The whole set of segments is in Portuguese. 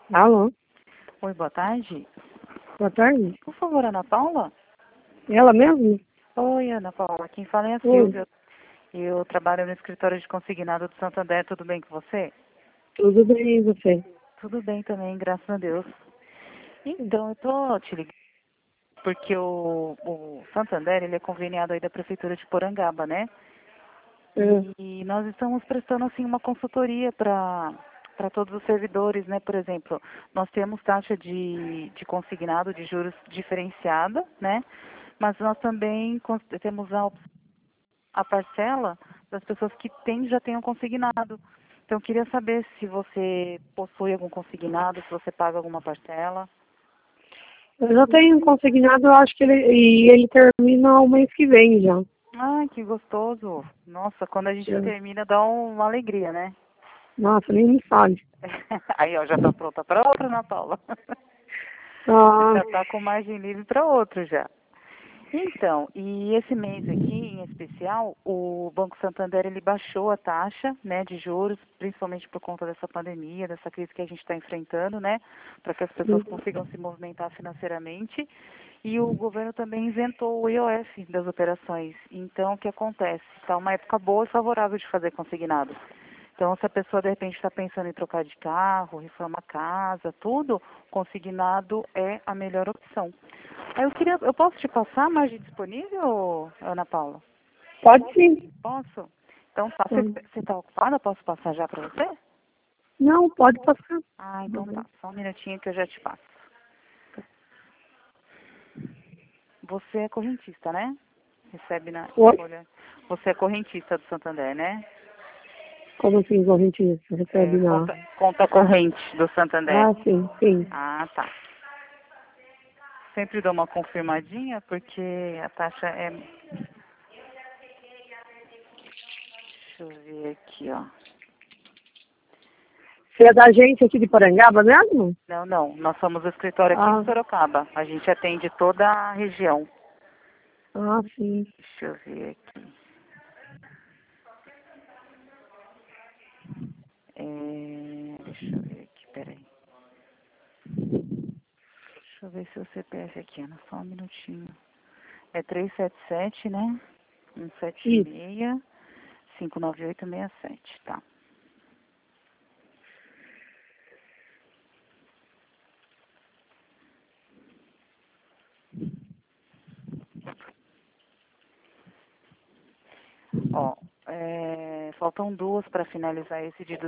Alô, Oi, boa tarde. boa tarde. Por favor, Ana Paula? Ela mesmo? Oi, Ana Paula. Quem fala é a Oi, Silvia. Eu trabalho no escritório de consignado do Santander. Tudo bem com você? tudo bem e você? Tudo bem também, graças a Deus. Então, eu tô te ligando porque o Santander, ele é conveniado aí da Prefeitura de Porangaba, né? É, E nós estamos prestando, assim, uma consultoria para todos os servidores, né? Por exemplo, nós temos taxa de consignado de juros diferenciada, né? Mas nós também temos a parcela das pessoas que já tenham consignado. Então, eu queria saber se você possui algum consignado, se você paga alguma parcela. eu já tenho um consignado, eu acho que ele termina o mês que vem já. Ai, que gostoso. Nossa, quando a gente termina, dá uma alegria, né? Nossa, nem me fale. Aí, ó, já tá pronta para outra, Ana Paula. Você Ah, já tá com margem livre para outro já. Então, e esse mês aqui, em especial, o Banco Santander ele baixou a taxa, né, de juros, principalmente por conta dessa pandemia, dessa crise que a gente está enfrentando, né, para que as pessoas consigam se movimentar financeiramente. E o governo também isentou o IOF das operações. Então, o que acontece? Está uma época boa e favorável de fazer consignado. Então, se a pessoa de repente está pensando em trocar de carro, reformar casa, tudo, consignado é a melhor opção. Aí eu posso te passar a margem disponível, Ana Paula? pode sim. Posso? Então tá. Você está ocupada? Posso passar já para você? Não, pode passar. Ah, então tá. Só um minutinho que eu já te passo. Você é correntista, né? Recebe na Oi? folha. Você é correntista do Santander, né? Como assim, corrente recebe É, na... conta corrente do Santander. Ah, sim, sim. Ah, tá. Sempre dou uma confirmadinha porque a taxa é. Deixa eu ver aqui, ó. Você é da agência aqui de Porangaba mesmo? Não, não. Nós somos o escritório aqui Ah, de Sorocaba. A gente atende toda a região. ah, sim. Deixa eu ver aqui. Deixa eu ver aqui, peraí. Deixa eu ver se o CPF aqui, Ana. Só um minutinho. É 377, né? Isso. 176 59867, tá. Ó, faltam duas para finalizar esse de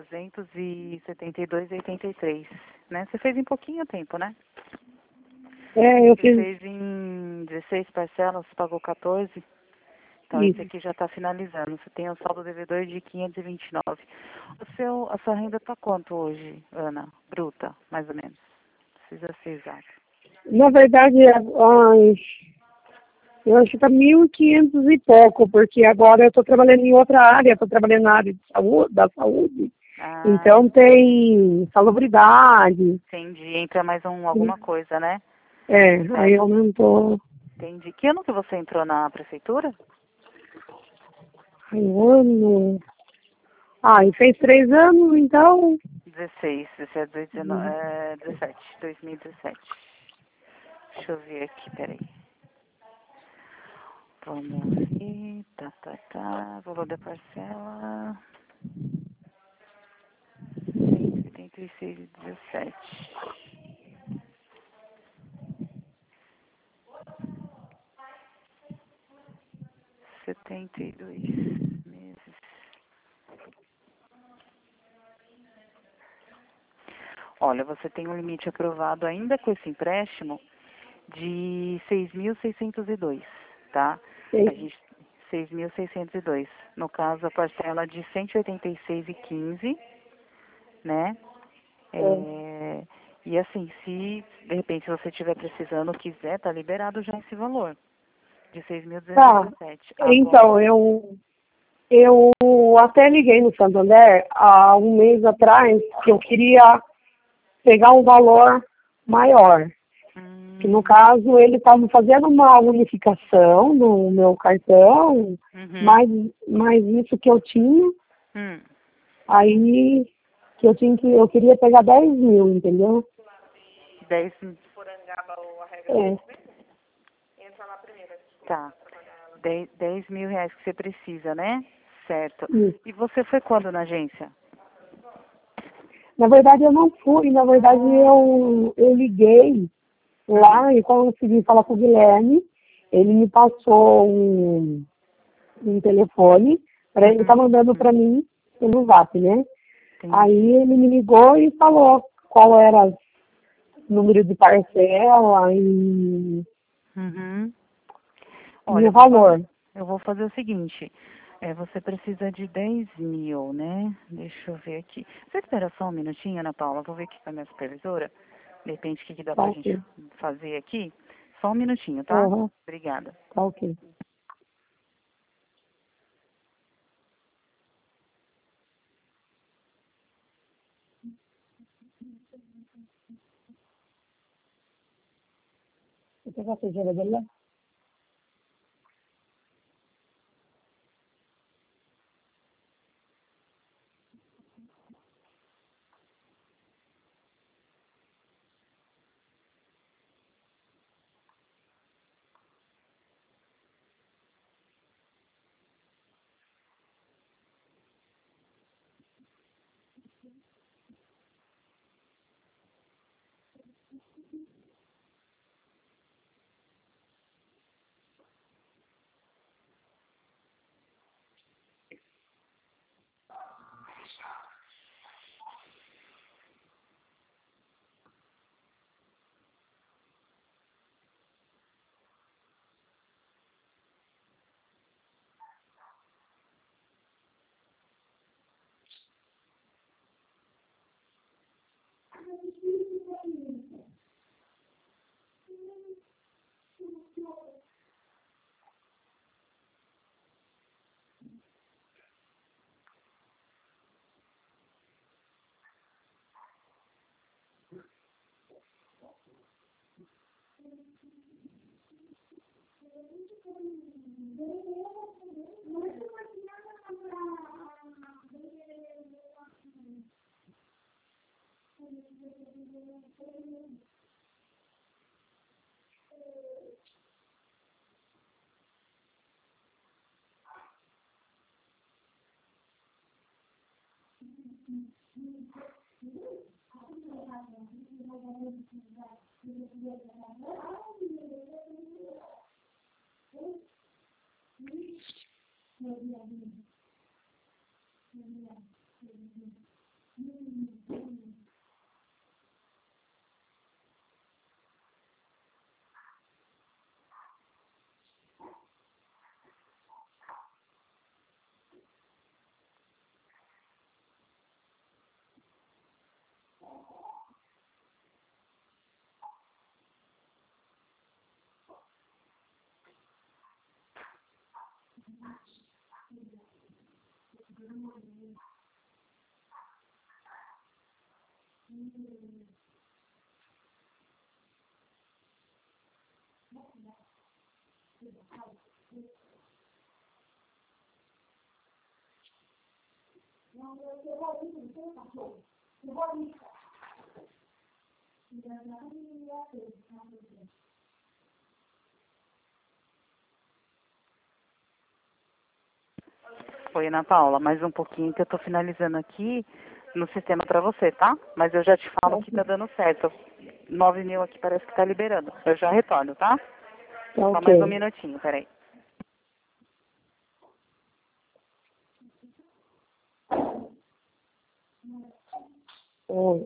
272,83, né? Você fez em pouquinho tempo, né? É, eu Você fiz fez em 16 parcelas, pagou 14. Então, esse isso. aqui já está finalizando. Você tem o saldo devedor de 529. A sua renda está quanto hoje, Ana? Bruta, mais ou menos. Precisa ser exato. Na verdade, ai, eu acho que tá 1.500 e pouco, porque agora eu estou trabalhando em outra área, estou trabalhando na área de saúde, da saúde. Ah, Então tem salubridade. entendi. Entra mais alguma coisa, né? É, aí É, aumentou. entendi. Que ano que você entrou na prefeitura? Ai, um ano. Ah, e fez 3 anos, então. 16. Esse é 17, 2017. Deixa eu ver aqui, peraí. Vamos ver. Tá. Valor da parcela. 186,17. 72 meses. Olha, você tem um limite aprovado ainda com esse empréstimo de 6.602, tá? A Sim. gente 6.602. No caso, a parcela de 186,15, né? É. E assim, se de repente você estiver precisando, quiser, tá liberado já esse valor de Tá. 6.217. Então, Agora, eu até liguei no Santander há um mês atrás que eu queria pegar um valor maior. Que no hum, caso ele estava fazendo uma unificação no meu cartão, uhum, mais isso que eu tinha, hum. aí que eu queria pegar 10 mil, entendeu? 10. É, Tá. 10 mil reais que você precisa, né? Certo. isso. E você foi quando na agência? Na verdade, eu não fui, na verdade, eu liguei lá e consegui falar com o Guilherme. Ele me passou um telefone para ele estar mandando para mim pelo Zap, né? Entendi. Aí ele me ligou e falou qual era o número de parcela e Uhum. Olha, o valor. eu vou fazer o seguinte. Você precisa de 10 mil, né? Deixa eu ver aqui. Você espera só um minutinho, Ana Paula? Vou ver aqui com a minha supervisora. De repente, o que dá Tá pra gente ok. fazer aqui? Só um minutinho, tá? Uhum, Obrigada. tá ok. Você vai fazer dele? Oi, Ana Paula, mais um pouquinho que eu tô finalizando aqui no sistema pra você, tá? Mas eu já te Tá falo que tá ok. dando certo. 9 mil aqui parece que tá liberando. Eu já retorno, tá? Tá Só mais um ok. minutinho, peraí. Oi.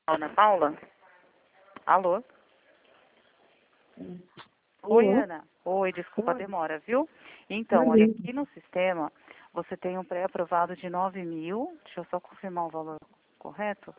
Ana Paula? Alô? Oi, Alô? Ana. Oi, desculpa a Oi. demora, viu? Então, olha, Imagina. aqui no sistema, você tem um pré-aprovado de 9.000, deixa eu só confirmar o valor correto,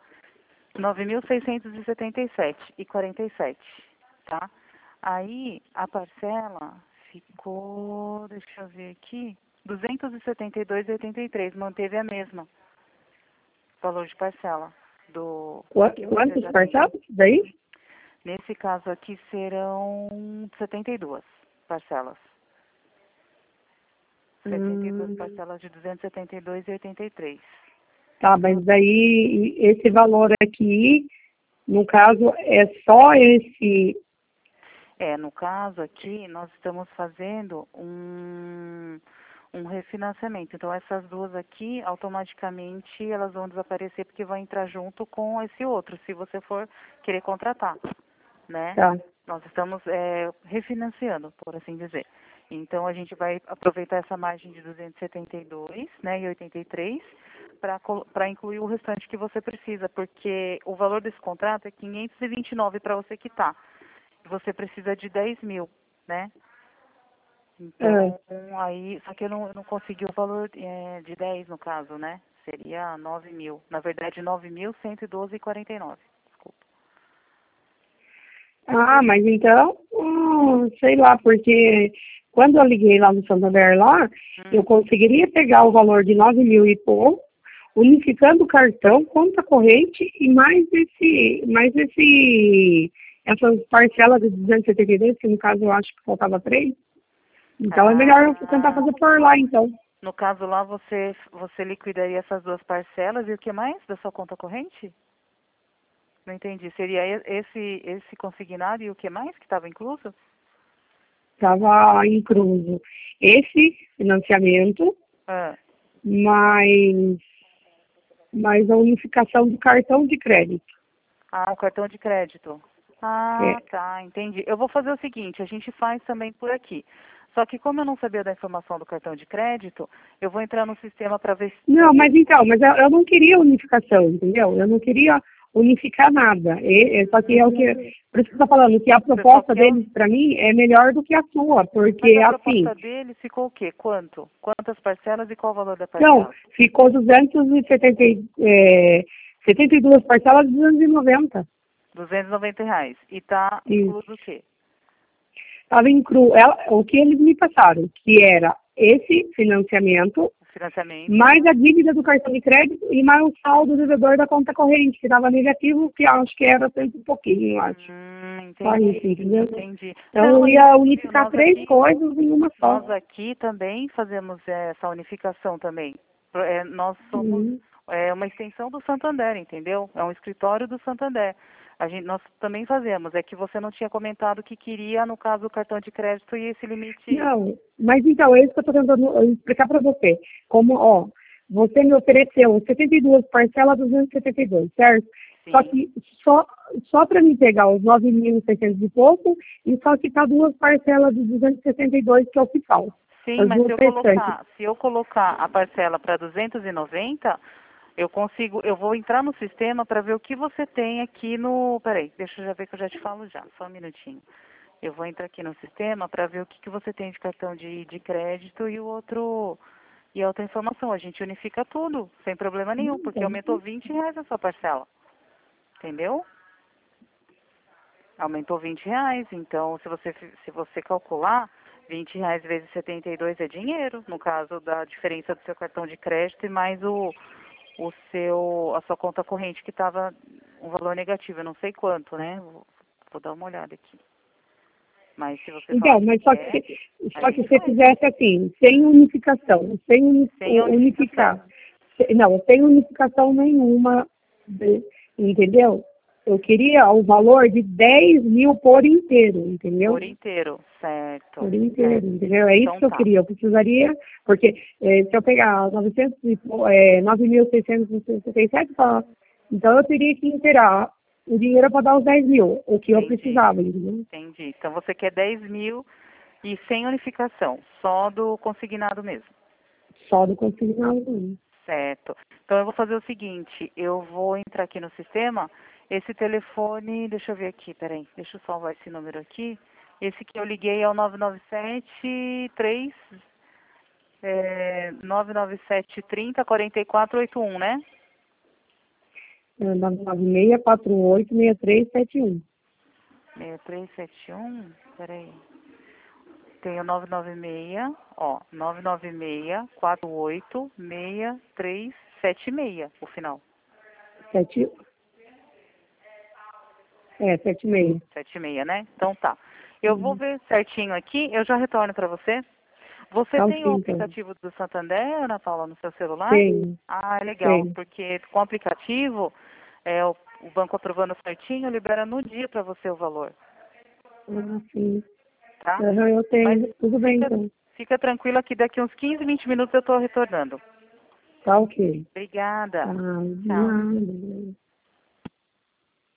9.677,47, tá? Aí, a parcela ficou, deixa eu ver aqui, 272,83, manteve a mesma valor de parcela do mês de Quantas janeiro. parcelas daí? Nesse caso aqui serão 72 parcelas. 72 Hum, parcelas de 272,83. tá, mas daí esse valor aqui, no caso, é só esse. No caso aqui, nós estamos fazendo um refinanciamento. Então, essas duas aqui, automaticamente, elas vão desaparecer porque vai entrar junto com esse outro, se você for querer contratar, né? Tá. Nós estamos refinanciando, por assim dizer. Então, a gente vai aproveitar essa margem de 272, né, e 83, para incluir o restante que você precisa, porque o valor desse contrato é 529 para você quitar. Você precisa de 10 mil, né? Ah, Então, aí, só que eu não consegui o valor de 10 no caso, né? Seria 9 mil. Na verdade, 9.112,49. Desculpa. mas então, sei lá, porque quando eu liguei lá no Santander lá, eu Hum. conseguiria pegar o valor de 9.000 e pouco, unificando o cartão, conta corrente e essas parcelas de 272, que no caso eu acho que faltava 3. Então é melhor eu tentar Ah, fazer por lá, então. no caso lá, você liquidaria essas duas parcelas e o que mais da sua conta corrente? Não entendi. Seria esse consignado e o que mais que estava incluso? Estava incluso esse financiamento, Ah. mais, mais a unificação do cartão de crédito. Ah, o cartão de crédito. Ah, É. tá, entendi. Eu vou fazer o seguinte, a gente faz também por aqui. Só que como eu não sabia da informação do cartão de crédito, eu vou entrar no sistema para ver Não, mas então, eu não queria unificação, entendeu? Eu não queria unificar nada. Só que é o que, por isso que eu estou falando, que a você só proposta quer. deles, para mim, é melhor do que a sua, Mas porque, a assim, proposta dele ficou o quê? Quanto? Quantas parcelas e qual o valor da não, parcela? ficou 72 parcelas de 290. R$ 290. E tá Isso. incluso o quê? Estava o que eles me passaram, que era esse financiamento, O financiamento? mais a dívida do cartão de crédito e mais o saldo do devedor da conta corrente, que estava negativo, que acho que era sempre um pouquinho, eu acho. Só isso, Entendi, entendeu? entendi. Então Não, eu mas ia viu, unificar nós três aqui, coisas em uma só. nós aqui também fazemos essa unificação também. Nós somos Uhum. uma extensão do Santander, entendeu? É um escritório do Santander. Nós também fazemos. É que você não tinha comentado que queria, no caso, o cartão de crédito e esse limite. Não, mas então, é isso que eu estou tentando explicar para você. Como, ó, você me ofereceu 72 parcelas 272, certo? Só Sim. que só para me pegar os 9.600 e pouco e só quitar duas parcelas de 262, que é o que falta. Sim, As mas duas restantes. se eu colocar a parcela para 290, eu vou entrar no sistema para ver o que você tem aqui no, peraí, deixa eu já ver que eu já te falo já, só um minutinho. Eu vou entrar aqui no sistema para ver o que você tem de cartão de crédito e e a outra informação. A gente unifica tudo, sem problema nenhum, porque Então, aumentou R$ 20 a sua parcela, entendeu? Aumentou R$ 20, então se você calcular, R$ 20 vezes 72 é dinheiro, no caso da diferença do seu cartão de crédito e mais a sua conta corrente que estava um valor negativo, eu não sei quanto, né? Vou dar uma olhada aqui. Mas se você falar então, que mas quer, a só que gente se faz. fizesse assim, sem unificação, Sem a unificação. unificar, não, sem unificação nenhuma, entendeu? Eu queria o valor de 10.000 por inteiro, entendeu? Por inteiro, certo, Por inteiro, certo. entendeu? É isso Então que eu tá. queria. Eu precisaria, porque se eu pegar 9.667, então eu teria que inteirar o dinheiro para dar os 10.000, o que eu Entendi, precisava, entendeu? entendi. Então você quer 10.000 e sem unificação, só do consignado mesmo. Só do consignado. Certo. Então eu vou fazer o seguinte, eu vou entrar aqui no sistema, esse telefone, deixa eu ver aqui, peraí, deixa eu salvar esse número aqui. Esse que eu liguei é o 997 30 4481, né? 996486371. 6371, peraí. Tem o 996, ó, 996486376, o final. 76. 76, né? Então tá. Eu vou ver certinho aqui, eu já retorno para você. Você Tá tem o ok, então. aplicativo do Santander, Ana Paula, no seu celular? Tenho, Ah, é legal, tenho. porque com o aplicativo, o banco aprovando certinho, libera no dia para você o valor, Ah, sim. tá? Aham, eu Mas tenho. Tudo bem, então. fica tranquila que daqui uns 15, 20 minutos eu estou retornando. Tá ok. Obrigada. Tá, de Tchau. nada.